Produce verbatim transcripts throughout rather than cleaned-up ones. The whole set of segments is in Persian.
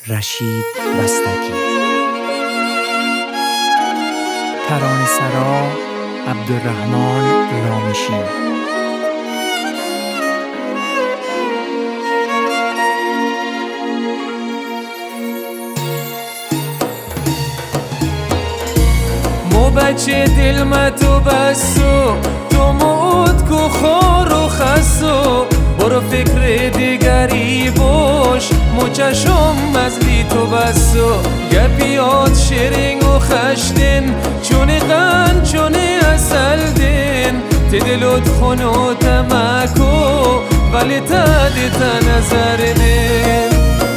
رشید بستگی. ترانه‌سرا عبدالرحمن رامشی. مو بچه دل ما تو بسو، تو موت کو خور و خسو، برو فکر دیگری باش، مو چشم مزلی تو بسو. گپیات شیرینگ و خشتن، چونه غن چونه اصل دن، تی دلوت خونو تمکو ولی تا دیتا نظر دن.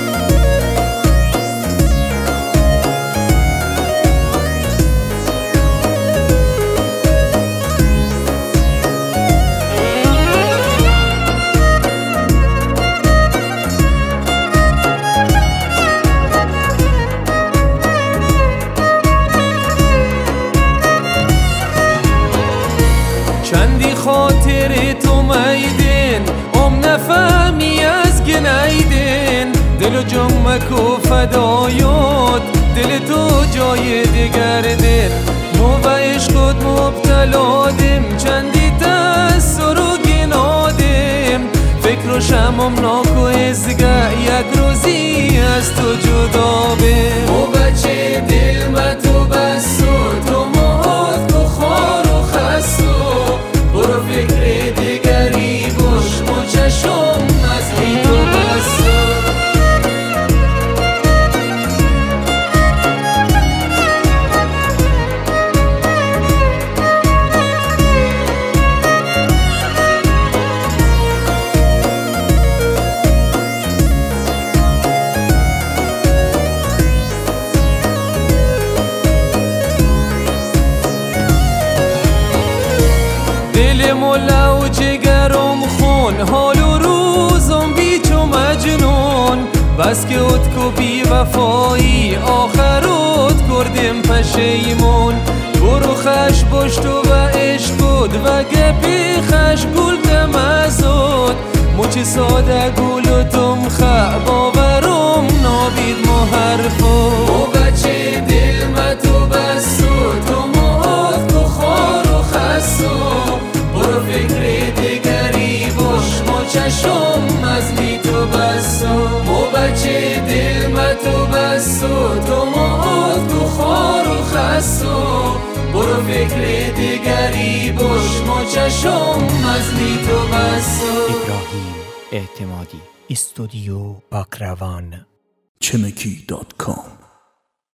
چندی خاطر تو میدن، ام نفهمی از گنیدن، دل و جمک و فدایات، دل تو جای دیگر دل. مو به عشقت مبتلادم، چندی تأثیر و گنادم، فکر و شمم ناک و ازگه یک روزی از تو جدا بم. مو بچه دل ما تو بسو، تو موت کو خار و خسو، برو فکر دیگری باش، مو چشم مزلی تو بسو. دلم و لو جگرم خون، حال و روزم بیچ و مجنون، بس که ات کو بی وفایی، آخرت کردم پشیمون. برو خش باشت و عشقت و گپی خش گل تمزد، مچ ساده گل و تم خه باورم نابید مو حرفو. مو بچه دل ما تو بسو، تو موت کو خار و خسو، برو فکر دیگری باش، مو چشم مزلی تو بسو. مو بچه دل ما تو بسو، تو موت کو خار و خسو، برو فکر دیگری باش، مو چشم مزلی تو بسو. ابراهیم اعتمادی، استودیو باکروان، چمکی دات کام.